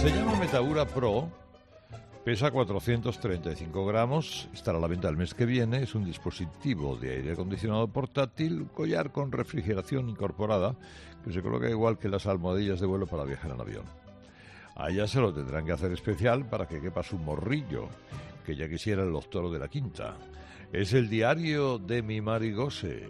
Se llama Metaura Pro, pesa 435 gramos, estará a la venta el mes que viene. Es un dispositivo de aire acondicionado portátil, collar con refrigeración incorporada, que se coloca igual que las almohadillas de vuelo para viajar en avión. A ella se lo tendrán que hacer especial para que quepa su morrillo, que ya quisieran los toros de la quinta. Es el diario de mi Marigose.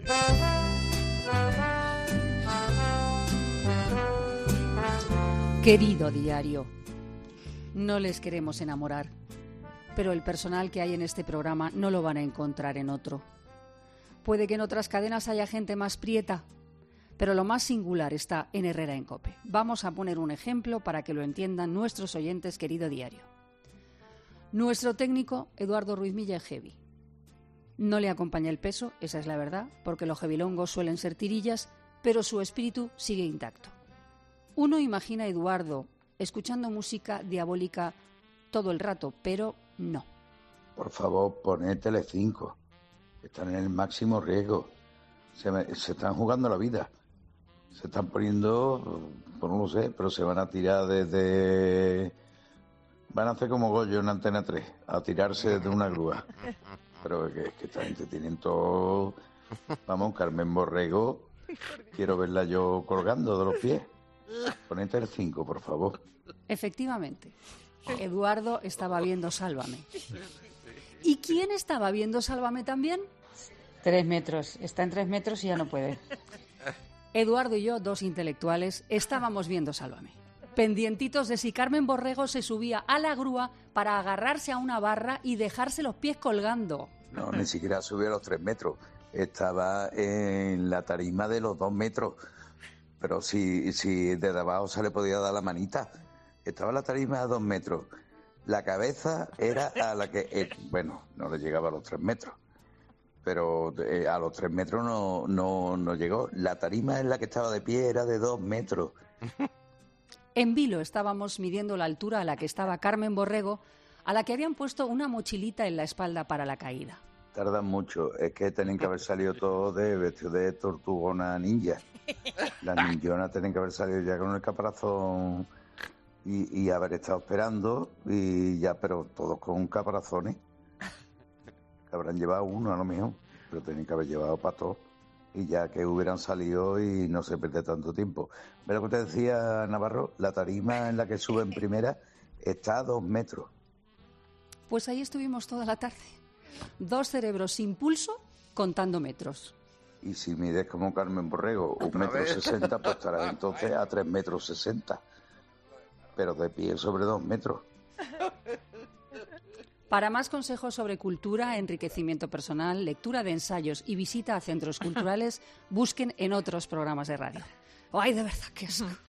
Querido diario, no les queremos enamorar, pero el personal que hay en este programa no lo van a encontrar en otro. Puede que en otras cadenas haya gente más prieta, pero lo más singular está en Herrera en COPE. Vamos a poner un ejemplo para que lo entiendan nuestros oyentes, querido diario. Nuestro técnico, Eduardo Ruiz Milla, es heavy. No le acompaña el peso, esa es la verdad, porque los heavylongos suelen ser tirillas, pero su espíritu sigue intacto. Uno imagina a Eduardo escuchando música diabólica todo el rato, pero no. Por favor, poned Telecinco. Están en el máximo riesgo. Se están jugando la vida. Se están poniendo, pues no lo sé, pero se van a tirar desde... Van a hacer como Goyo en Antena 3, a tirarse desde una grúa. Pero es que esta gente tienen todo... Vamos, Carmen Borrego, quiero verla yo colgando de los pies. Ponete el 5, por favor. Efectivamente, Eduardo estaba viendo Sálvame. ¿Y quién estaba viendo Sálvame también? 3 metros. Está en 3 metros y ya no puede. Eduardo y yo, dos intelectuales, estábamos viendo Sálvame, pendientitos de si Carmen Borrego se subía a la grúa para agarrarse a una barra y dejarse los pies colgando. No, ni siquiera subió a los 3 metros. Estaba en la tarima de los 2 metros. Pero si desde abajo se le podía dar la manita. Estaba la tarima a 2 metros. La cabeza era a la que... bueno, no le llegaba a los 3 metros. Pero a los 3 metros no llegó. La tarima en la que estaba de pie era de 2 metros. En vilo estábamos midiendo la altura a la que estaba Carmen Borrego, a la que habían puesto una mochilita en la espalda para la caída. Tardan mucho. Es que tienen que haber salido todos de vestidos de tortugona ninja. Las ninjonas tienen que haber salido ya con el caparazón y haber estado esperando y ya, pero todos con caparazones. Que habrán llevado uno a lo mejor, pero tienen que haber llevado para todos. Y ya que hubieran salido y no se pierde tanto tiempo. Pero lo que te decía, Navarro, la tarima en la que sube en primera está a 2 metros. Pues ahí estuvimos toda la tarde. 2 cerebros sin pulso contando metros. Y si mides como Carmen Borrego, 1,60 m, pues estarás entonces a 3,60 m. Pero de pie sobre 2 metros. Para más consejos sobre cultura, enriquecimiento personal, lectura de ensayos y visita a centros culturales, busquen en otros programas de radio. ¡Ay, de verdad, qué asco!